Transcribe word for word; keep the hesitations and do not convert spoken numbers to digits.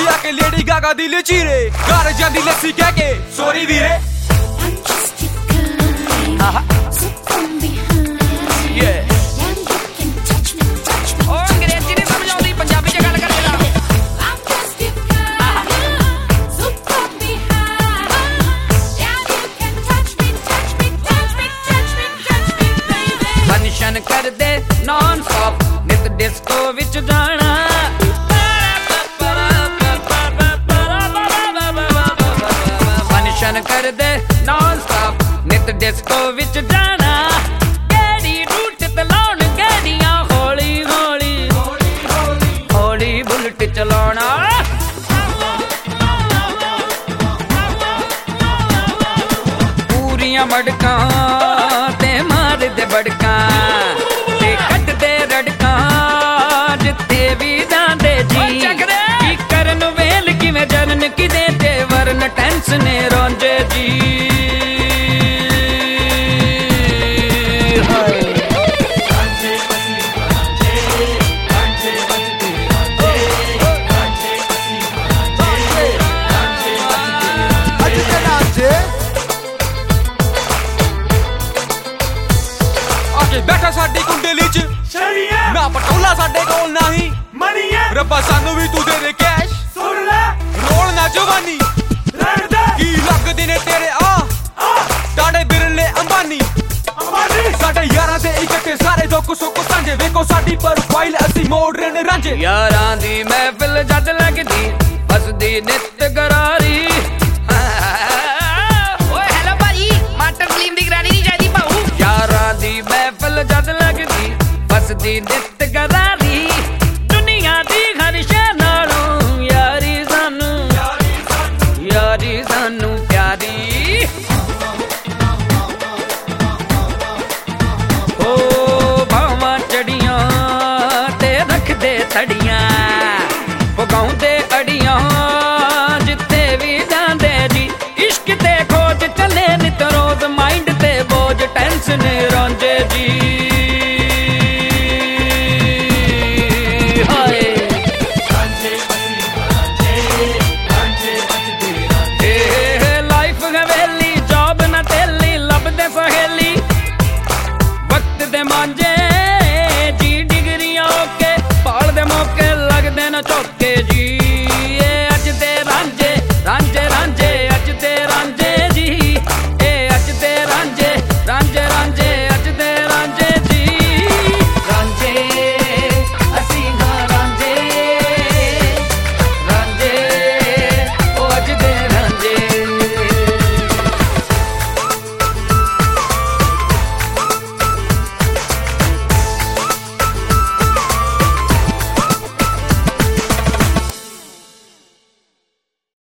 ਪਿੱਛੇ ਆ ਕੇ Lady Gaga ਦੀ ਲਚੀਰੇ ਘਰ ਜਾਂਦੀ ਲੱਸੀ ਕਹਿ ਕੇ ਸੋਰੀ ਵੀਰੇ ਕਰਦੇ ਨੌਨ ਸਟਾਪ ਨਿਤ ਡਿਸਕੋ ਵਿੱਚ ਜਾਣਾ ਫੰਕਸ਼ਨ ਕਰਦੇ ਨੌਨ ਸਟਾਪ ਨਿਤ ਡਿਸਕੋ ਵਿੱਚ ਜਾਣਾ ਕਿਹੜੀ ਰੂਟ ਤੇ ਲਾਉਣ ਗੱਡੀਆਂ ਹੌਲੀ ਹੌਲੀ ਹੌਲੀ ਬੁਲਟ ਚਲਾਉਣਾ ਪੂਰੀਆਂ ਮੜਕਾਂ ਤੇ ਮਾਰਦੇ ਬੜਕਾਂ ਤੇ ਕੱਢਦੇ ਰੜਕਾਂ ਜਿੱਥੇ ਵੀ ਜਾਂਦੇ ਜੀ ਕੀ ਕਰਨ ਵੇਲ ਕਿਵੇਂ ਜਰਨ ਕਿਦੇ ਤੇ ਵਰਨ ਟੈਂਸ਼ਨ ਰੋਂਦੇ ਜੀ ਬੈਠਾ ਸਾਡੀ ਕੁੰਡਲੀ ਚ ਨਾ ਪਟੋਲਾ ਸਾਡੇ ਕੋਲ ਨਹੀਂ ਮਨੀ ਹੈ ਰੱਬਾ ਸਾਨੂੰ ਵੀ ਤੂੰ ਦੇ ਦੇ ਕੈਸ਼ ਸੁਣ ਲੈ ਰੋਲ ਨਾ ਜਵਾਨੀ ਰਹਿੰਦਾ ਕੀ ਲੱਗਦੇ ਨੇ ਤੇਰੇ ਆ ਟਾੜੇ ਬਿਰਲੇ ਅੰਬਾਨੀ ਅੰਬਾਨੀ ਸਾਡੇ ਯਾਰਾਂ ਦੇ ਇਕੱਠੇ ਸਾਰੇ ਦੁੱਖ ਸੁੱਖ ਸਾਂਝੇ ਵੇਖੋ ਸਾਡੀ ਪ੍ਰੋਫਾਈਲ ਅਸੀਂ ਮੋਡਰਨ ਰਾਂਝੇ ਯਾਰਾਂ ਦੀ ਮਹਿਫਿਲ ਜੱਜ ਲੱਗਦੀ ਹੱਸਦੀ ਨਿੱਤ